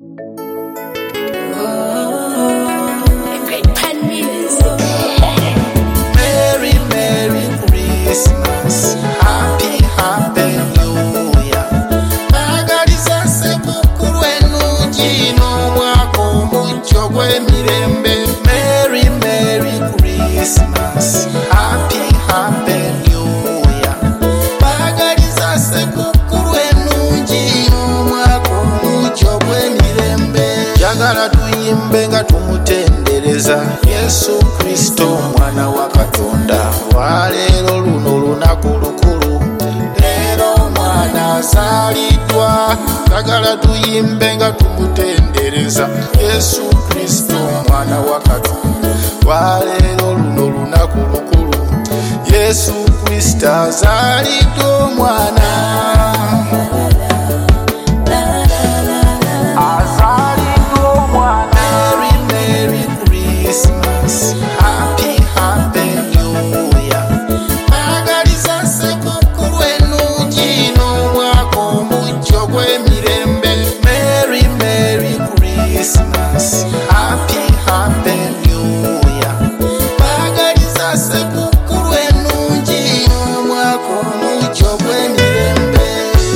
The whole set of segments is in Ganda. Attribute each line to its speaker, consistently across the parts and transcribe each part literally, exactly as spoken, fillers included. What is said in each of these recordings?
Speaker 1: Merry, Merry Christmas, Happy, Happy New Year. Bagaliza sekukulu enungi n'omwaka omujjo gw'emirembe. Merry, Merry Christmas, Happy, Happy New Year. Bagaliza sekukulu enungi n'omwaka omujjo gw'emirembe. Njagala tuyimbe nga tumutendereza Yesu Kristo mwana wa Katonda. Waleero luno lunaku lukulu, leero mwana azaliddwa. Njagala tuyimbe nga tumutendereza Yesu Kristo mwana wa Katonda. Waleero luno lunaku lukulu, Yesu Kristo azaliddwa omwana. Happy, Happy New Year. Bagaliza sekukulu enungi n'omwaka omujjo gw'emirembe. Merry, Merry Christmas, Happy, Happy New Year. Bagaliza sekukulu enungi n'omwaka omujjo gw'emirembe.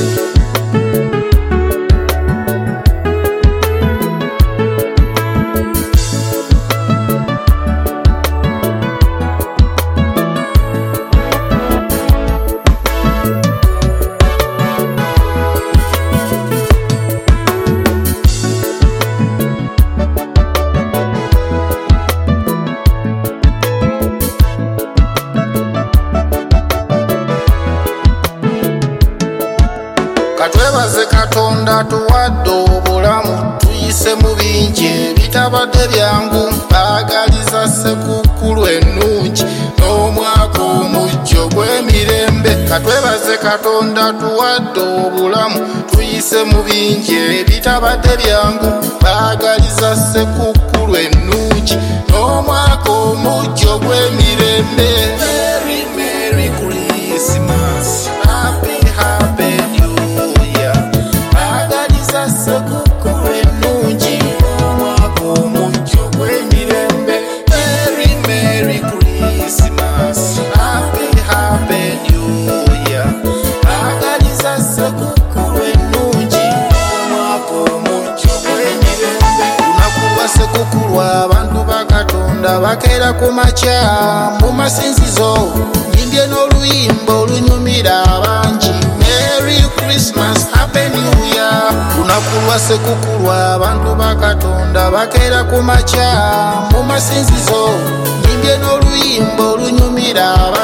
Speaker 1: Katwebaze Katonda tuwadde obulamu, tuyise mu bingi ebitabadde byangu. Bagaliza sekukulu ennungi n'omwaka omujjo gw'emirembe. Katwebaze Katonda tuwadde obulamu, tuyise mu bingi ebitabadde byangu. Bagaliza sekukulu ennungi n'omwaka omujjo gw'emirembe. Merry, Merry Christmas, Happy, Happy New Year. Bagaliza sekukulu ennungi n'omwaka omujjo gw'emirembe. Merry, Merry Christmas, Happy, Happy New Year. Bagaliza sekukulu ennungi n'omwaka omujjo gw'emirembe. Lunaku lwa sekukulu abantu ba Katonda bakeera ku makya mu masinzizo, nyimbye n'oluyimba olunyumira abangi. Merry Christmas, Happy New Year. Lunaku lwa sekukulu abantu ba Katonda bakeera ku makya mu masinzizo, nyimbye n'oluyimba olunyumira abangi.